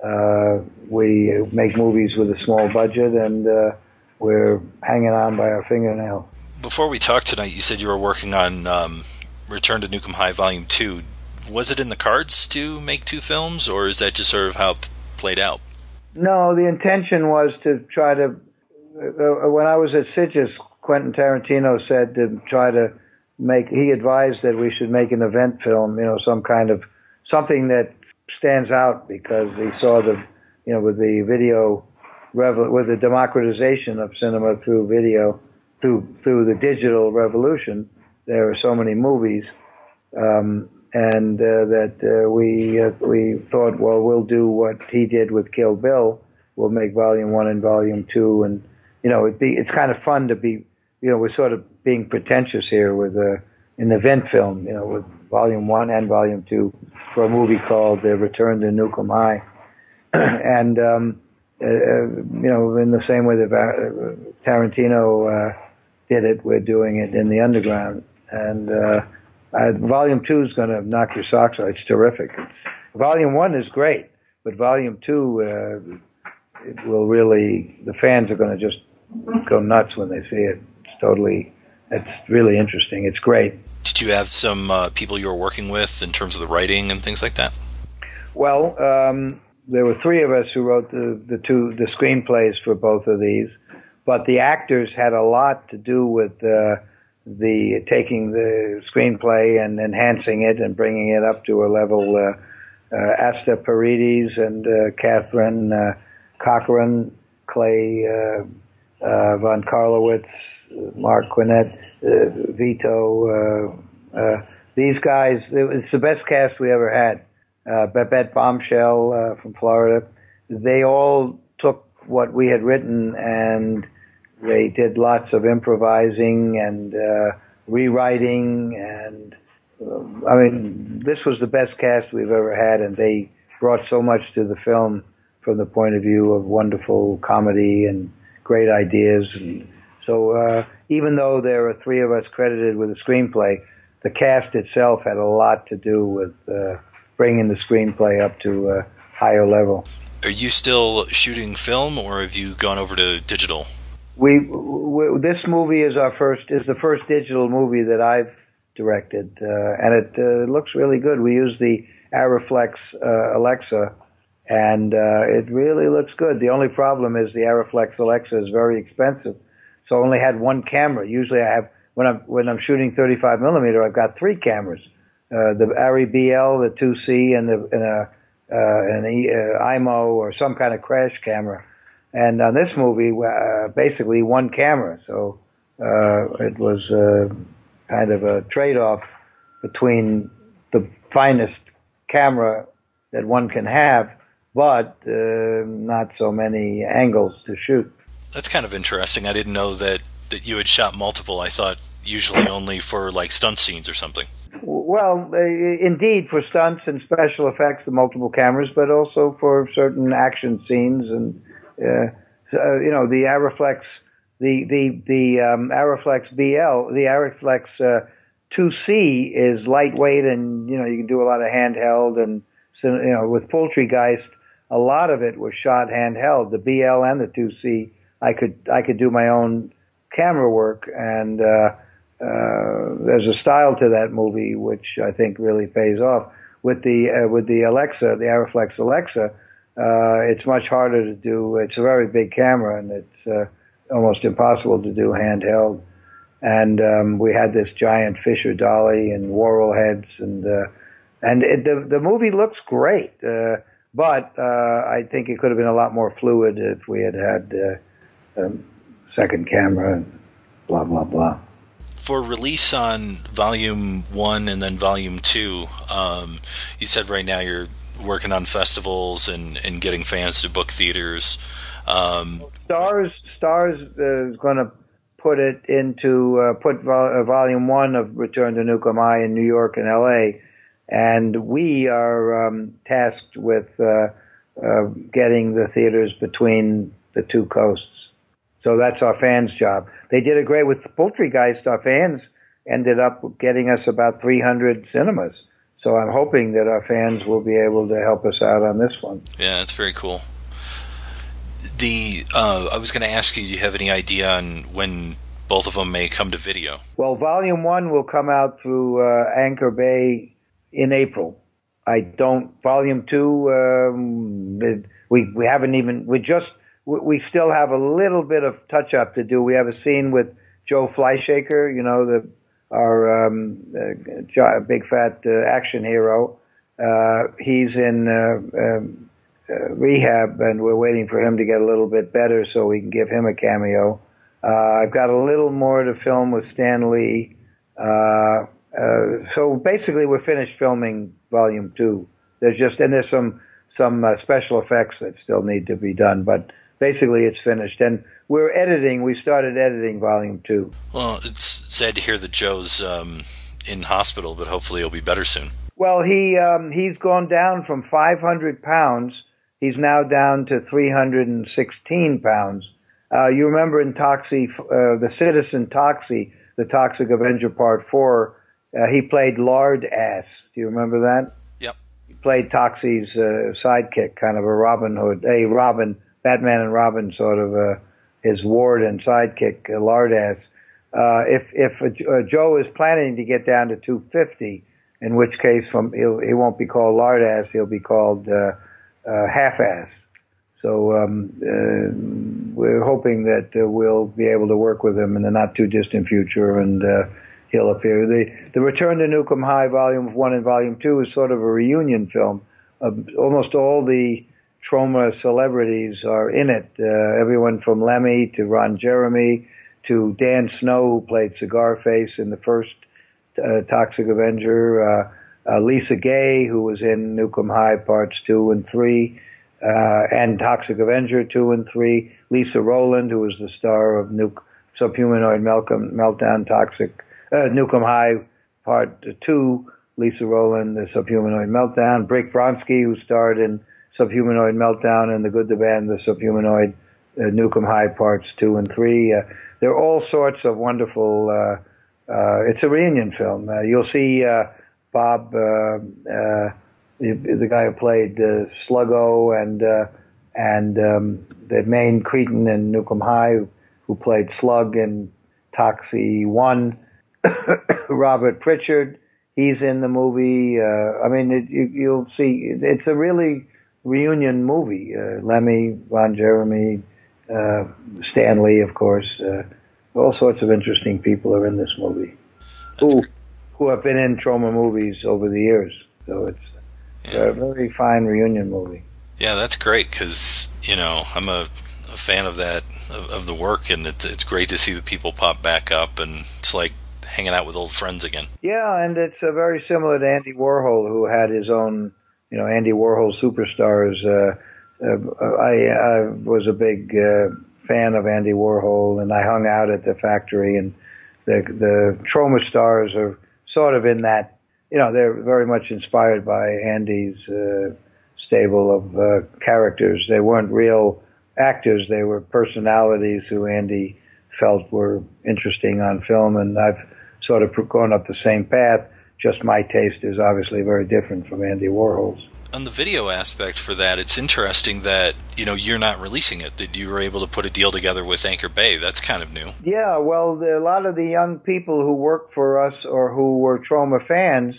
we make movies with a small budget, and we're hanging on by our fingernails. Before we talked tonight, you said you were working on Return to Nukem High Volume 2. Was it in the cards to make two films, or is that just sort of how it played out? No, the intention was to try to... when I was at Sitges, Quentin Tarantino said to try to make... He advised that we should make an event film, some kind of... something that stands out, because he saw with the video... with the democratization of cinema through video, through the digital revolution, there are so many movies, and that we thought, well, we'll do what he did with Kill Bill. We'll make Volume 1 and Volume 2, and it's kind of fun to be, we're sort of being pretentious here with an event film, with Volume 1 and Volume 2 for a movie called Return to Nukem High, and in the same way that Tarantino did it, we're doing it in the underground. And Volume 2 is going to knock your socks off. It's terrific. Volume 1 is great, but Volume 2, it will really, the fans are going to just go nuts when they see it. It's really interesting. It's great. Did you have some people you were working with in terms of the writing and things like that? Well, there were three of us who wrote the screenplays for both of these, but the actors had a lot to do with taking the screenplay and enhancing it and bringing it up to a level. Asta Paredes and Catherine Cochran, Clay Von Karlowitz, Mark Quinnett, Vito. These guys, it's the best cast we ever had. Babette Bombshell from Florida. They all took what we had written and they did lots of improvising and rewriting. And I mean, this was the best cast we've ever had, and they brought so much to the film from the point of view of wonderful comedy and great ideas. And so even though there are three of us credited with a screenplay, the cast itself had a lot to do with bringing the screenplay up to a higher level. Are you still shooting film, or have you gone over to digital? This movie is the first digital movie that I've directed, and it looks really good. We use the Arriflex Alexa, and it really looks good. The only problem is the Arriflex Alexa is very expensive, so I only had one camera. Usually I have, when I'm shooting 35 millimeter, I've got three cameras: the Arri BL, the 2C, and an IMO or some kind of crash camera. And on this movie, basically one camera. So it was kind of a trade-off between the finest camera that one can have, but not so many angles to shoot. That's kind of interesting. I didn't know that you had shot multiple. I thought usually only for like stunt scenes or something. Well, indeed, for stunts and special effects, the multiple cameras, but also for certain action scenes. And the Arriflex, the Arriflex BL, the Arriflex 2C is lightweight, and you can do a lot of handheld. And with Poultrygeist, a lot of it was shot handheld. The BL and the 2C, I could do my own camera work, and there's a style to that movie which I think really pays off. With the Alexa, the Arriflex Alexa, it's much harder to do. It's a very big camera, and it's almost impossible to do handheld. And we had this giant Fisher Dolly and Worrell heads, and the movie looks great. But I think it could have been a lot more fluid if we had second camera and blah, blah, blah. For release on Volume 1 and then Volume 2, you said right now you're working on festivals and getting fans to book theaters. Stars is going to put it into Volume 1 of Return to Nukem High in New York and L.A., and we are tasked with getting the theaters between the two coasts. So that's our fans' job. They did it great with Poultrygeist. Our fans ended up getting us about 300 cinemas. So I'm hoping that our fans will be able to help us out on this one. Yeah, that's very cool. I was going to ask you, do you have any idea on when both of them may come to video? Well, Volume 1 will come out through Anchor Bay in April. Volume 2, we haven't even, we still have a little bit of touch-up to do. We have a scene with Joe Fleischaker, our big fat action hero. He's in rehab, and we're waiting for him to get a little bit better so we can give him a cameo. I've got a little more to film with Stan Lee. So basically, we're finished filming Volume 2. There's some special effects that still need to be done, but basically it's finished. And we started editing Volume 2. Well, it's sad to hear that Joe's in hospital, but hopefully he'll be better soon. Well, he's gone down from 500 pounds. He's now down to 316 pounds. You remember in Toxie, the Citizen Toxie, the Toxic Avenger Part 4, he played Lard Ass. Do you remember that? Yep. He played Toxie's sidekick, kind of a Robin Hood, Batman and Robin sort of his ward and sidekick, Lard Ass. If Joe is planning to get down to 250, in which case he won't be called Lard Ass, he'll be called Half Ass. So we're hoping that we'll be able to work with him in the not too distant future, and he'll appear. The Return to Nukem High Volume 1 and Volume 2 is sort of a reunion film. Almost all the Troma celebrities are in it. Everyone from Lemmy to Ron Jeremy to Dan Snow, who played Cigarface in the first Toxic Avenger, Lisa Gay, who was in Nukem High Parts 2 and 3, and Toxic Avenger 2 and 3, Lisa Rowland, who was the star of Subhumanoid Meltdown, Nukem High Part 2, Lisa Rowland, the Subhumanoid Meltdown, Brick Bronsky, who starred in Subhumanoid Meltdown and The Good, the Bad, and the Subhumanoid Nukem High Parts 2 and 3. There are all sorts of wonderful, it's a reunion film. You'll see Bob, the guy who played Sluggo, and the main cretin in Nukem High, who played Slug in Toxie 1, Robert Pritchard, he's in the movie. You'll see, it's a really reunion movie. Lemmy, Ron Jeremy, Stanley, of course. All sorts of interesting people are in this movie who have been in Troma movies over the years. So it's a very fine reunion movie. Yeah, that's great because, I'm a fan of that, of the work, and it's great to see the people pop back up, and it's like hanging out with old friends again. Yeah, and it's very similar to Andy Warhol, who had his own, Andy Warhol Superstars. I was a big fan of Andy Warhol, and I hung out at the factory, and the Troma stars are sort of in that, they're very much inspired by Andy's stable of characters. They weren't real actors, they were personalities who Andy felt were interesting on film, and I've sort of gone up the same path, just my taste is obviously very different from Andy Warhol's. On the video aspect for that, it's interesting that, you're not releasing it, that you were able to put a deal together with Anchor Bay. That's kind of new. Yeah, well, a lot of the young people who work for us or who were Troma fans,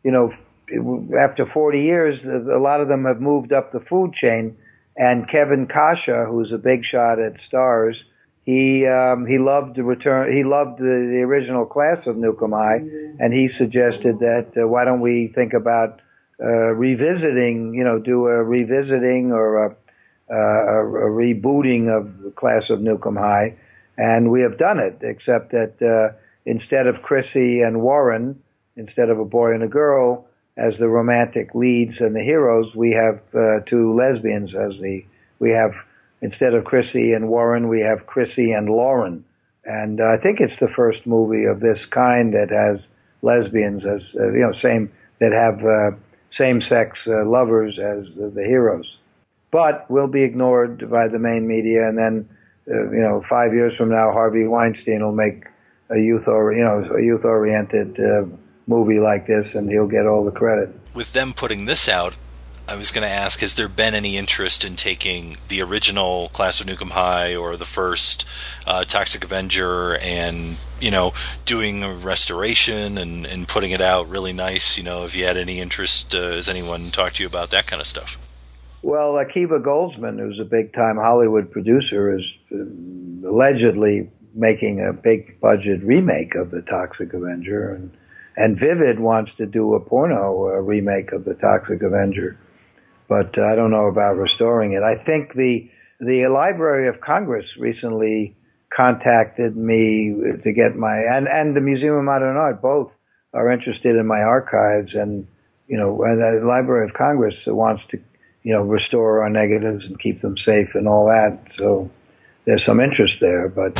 after 40 years, a lot of them have moved up the food chain, and Kevin Kasha, who's a big shot at Stars, he loved the return. He loved the original class of Nukem High, and he suggested that why don't we think about revisiting, do a revisiting or a rebooting of the class of Nukem High, and we have done it. Except that instead of Chrissy and Warren, instead of a boy and a girl as the romantic leads and the heroes, we have two lesbians as we have. Instead of Chrissy and Warren, we have Chrissy and Lauren. And I think it's the first movie of this kind that has lesbians as, that have same-sex lovers as the heroes. But will be ignored by the main media, and then, 5 years from now, Harvey Weinstein will make a youth-oriented movie like this, and he'll get all the credit. With them putting this out, I was going to ask, has there been any interest in taking the original Class of Nukem High or the first Toxic Avenger and, doing a restoration and putting it out really nice? If you had any interest, has anyone talked to you about that kind of stuff? Well, Akiva Goldsman, who's a big-time Hollywood producer, is allegedly making a big-budget remake of the Toxic Avenger, and Vivid wants to do a porno remake of the Toxic Avenger. But I don't know about restoring it. I think the Library of Congress recently contacted me to get and the Museum of Modern Art both are interested in my archives, and the Library of Congress wants to restore our negatives and keep them safe and all that. So there's some interest there, but.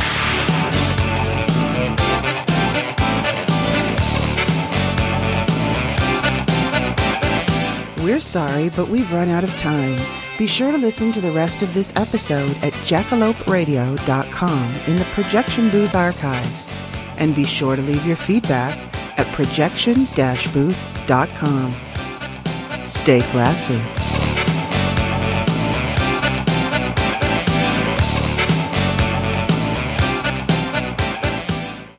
We're sorry, but we've run out of time. Be sure to listen to the rest of this episode at jackaloperadio.com in the Projection Booth archives. And be sure to leave your feedback at projection-booth.com. Stay classy.